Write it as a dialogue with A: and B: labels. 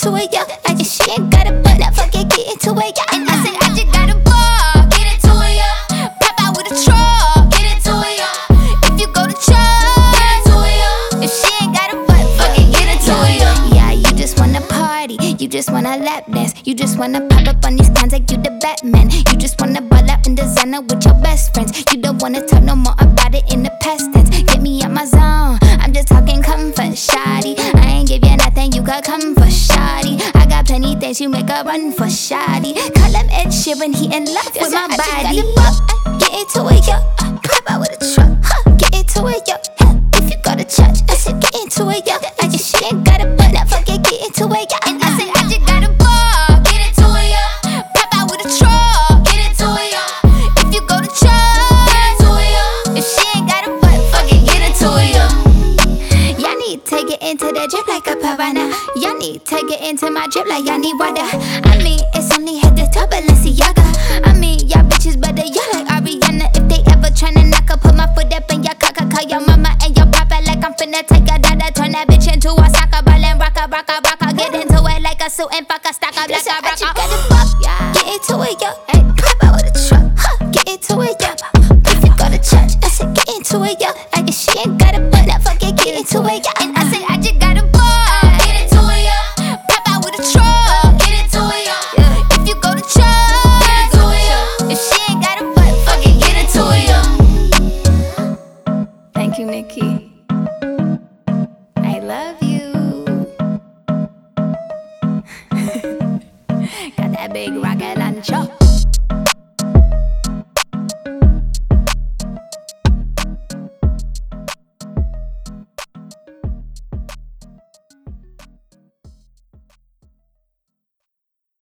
A: into it, yeah. I guess she ain't got a butt, now fuck it, get into it, yeah. And I said, I just got a ball, get into it, yeah. Pop out with a truck, get into it, yeah. If you go to church, get into it, yeah. If she ain't got a butt, fuck it, get into it, yeah. Yeah, you just wanna party, you just wanna lap dance, you just wanna pop up on these cans like you the Batman. You just wanna ball out in designer with your best friends. You don't wanna talk no more about it in the past tense. Get me out my zone, I'm just talking comfort, shoddy. I ain't give you nothing, you could come for shoddy. I got plenty things you make a run for shoddy. Call him Ed Sheeran, he in love with my body. Get into it, yo. Pop out with a truck, get into it, yo. If you go to church, I said get into it, yo. I guess she ain't got a butt, now fuck it, get into it, yo. And I said I just got a ball, get into it, yo. Pop out with a truck, get into it, yo. If you go to church, get into it, yo. If she ain't got a butt, fuck it, get into it, yo. Y'all need to get into that drip like a piranha. Y'all need to get into my drip like y'all need water. I mean, it's only head to toe, Balenciaga. I mean, y'all bitches better, y'all like Ariana. If they ever tryna knock her, put my foot up in your cocker. Call your mama and your papa like I'm finna take a dada. Turn that bitch into a soccer ball and rock a. Get into it like a suit and fuck a stack up like a rocker. I just got it, yeah. Get into it, yo. Hey, pop out with a truck, get into it, yo. If you go to church, I said get into it, yo. I guess she ain't got a butt, now fuck it, get into it, yo. And I said I just got a ball, get into it, yo. Pop out with a truck, get into it, yo. If you go to church, get into it, yo. If she ain't got a butt, fuck it, get into it, yo. Thank you, Nikki. I love you. Got that big rocket launcher.